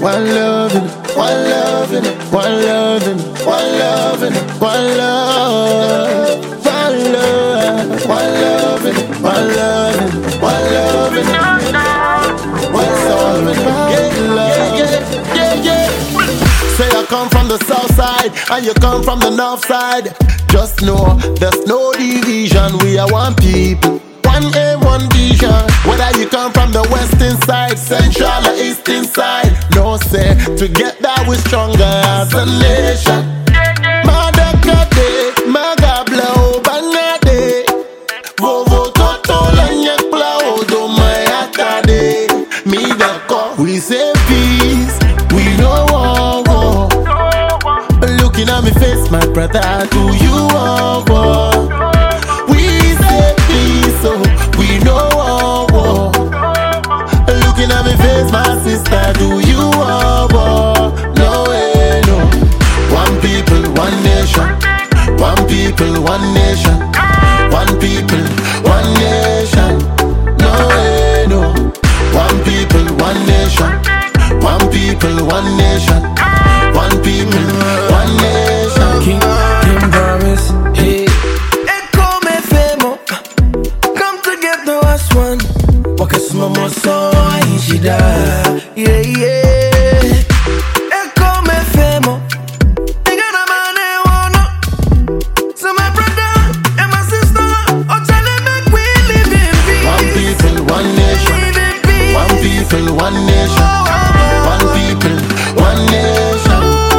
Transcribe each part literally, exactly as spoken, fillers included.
one loving, one loving, one loving, one loving, one love, one love, one loving, one loving, one loving, one loving, get love, yeah, yeah, yeah. Say I come from the south side and you come from the north side. Just know there's no division. We are one people, one aim, one vision. Whether you come from the western side, central or eastern side, no say together we're stronger as a nation. Madakade, magabla banade, vovo toto lanyek plao do mayakade. Me the call, we say peace, we know war, war. Looking at me face, my brother, do you want war? We say peace, so we know war, war. Looking at me face, my sister, do you want war? No way, no. One people, one nation. One people, one nation. One people, one nation. No way, no. One people, one nation. One people, one nation. One people, one nation. King, King promise, hey. Echo me femo, come together as one. Walk as mama so I she die. Yeah, yeah. Echo me femo, ain't got a man I wanna. So my brother and my sister, oh tell them make we live in peace. One people, one nation. Live in peace. One people, one nation. One people, one nation.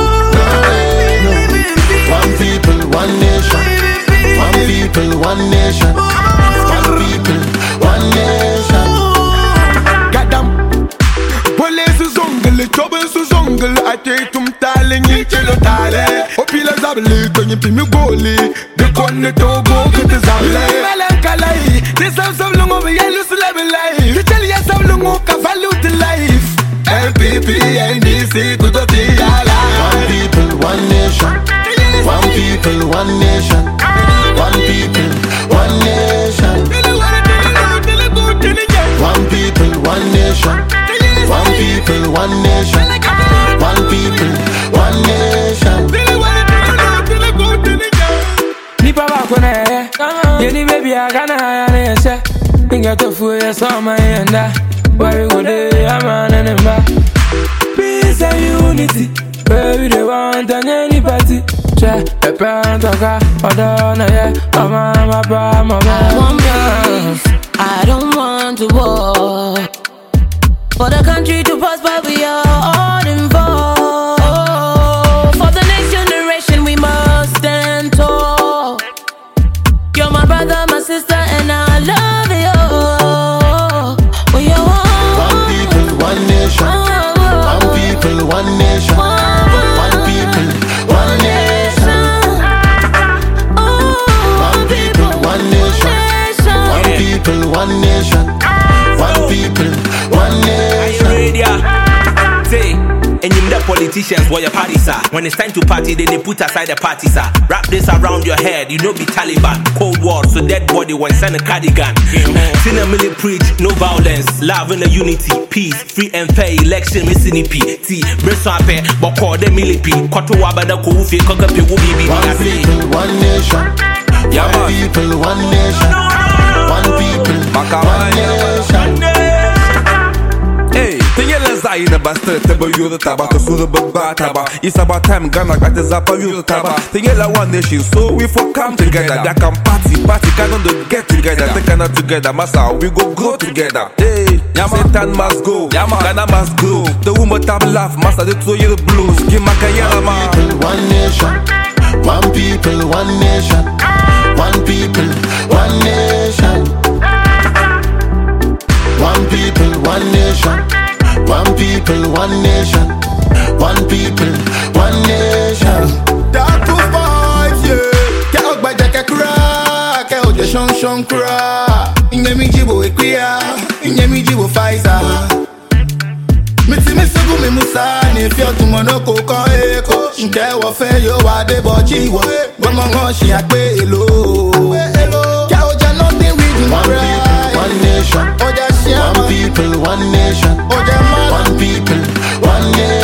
One people, one nation. One people, one nation. One people, one nation. Gadam, police zongle, trouble su zongle. I take tum taling in chelo tale. Opila zabli, kwenye pimi goli. De konne togo kete zable. Melankalai, this house of lungo we yellow celeb life. You tell yourself lungo ka value to life. L P P, N D C, kuto tiyala. One people, one nation. One people, one nation. One people, one nation. One people, one nation. One people, one nation. One people, one nation. Nipa bakone, yeni baby agana ya nese. Inga tofu ya soma yenda. Where you go there, I'm on and back. Peace and unity, baby they want on any party. Check a parent of God, or down yeah, oh mama, mama, I want peace, I don't want to war. For the country to prosper, we are all involved. For the next generation, we must stand tall. You're my brother, my sister, and I love you. We are one people, one nation. One people, one nation. One people, one nation. One people, one nation. One people, one nation. One people, one nation. Are you ready? Say, and you the politicians where your parties are. When it's time to party, then they put aside the parties are. Wrap this around your head, you know be Taliban. Cold war, so dead body when send a cardigan. Seen a milli preach, no violence, love and a unity, peace, free and fair election, missing E P. T, breast up, but call them millipi. Koto wabada koufi, kokapi wubi bi. One people, one nation. One people, one nation. One people, one nation. Hey, tingele zai na bastard tebo yudo taba to sudo baba taba. It's about time Ghana got the zapa yudo taba. Tingele one nation, so we for come together. They can party, party, can on get together. They cannot together, massa, we go grow together. Hey, Satan must go, Ghana must grow. The woman tab laugh, massa they throw you the blues. Give my kayana man. One nation, one people, one nation. One people, one nation. One people, one nation. One people, one nation. One people, one nation. Dark to five, yeah. Ke ogba jake kura, ke oje shon shon kura. Inye mi jibo equia, inye mi jibo Pfizer. Miti mi sugu mi musa ni fi otun monoko kan eko. Nke wo fe yo wa de boji wo. Gbọmọ ngan ṣe agbe elo. Ke oje nothing reading right. One nation. Oje ṣe One people, one nation. Oje man. One people, one nation.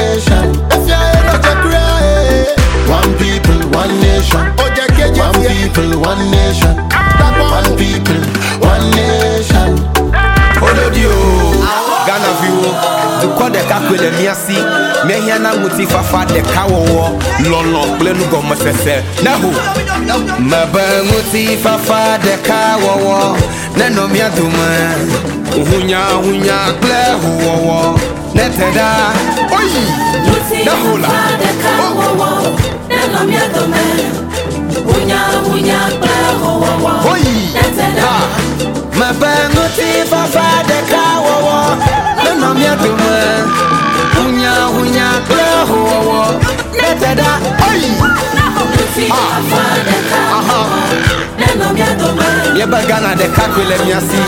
The quad the caquilla miasi, Mayana Mutifa the cow, Lolo, Blenugo Massa, Nahu, Maba Mutifa the cow, Nano Miatuma, Uhunya, Hunya, Claire, who Netada, Oi, Nahula, the cow, Nano Miatuma, Unya, Hunya, Claire, who Netada. My banguti fa fa de kawo no no mi aduma unya unya kla ho netada oi fa fa de kawo no no mi aduma ye bagana de kakwele mi asi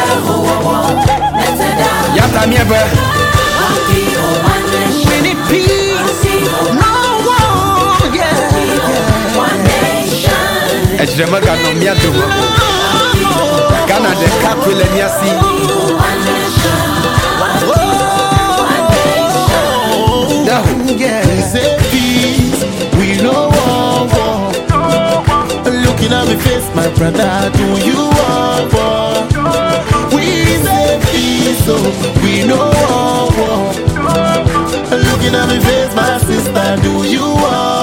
netada ya ta mi ebe mini peace no war yeah one nation ejema ga no mi aduma Ghana de capital and yasi. We say peace, we know war. Looking at me face, my brother, do you want war? We say peace, so we know war. Looking at me face, my sister, do you want?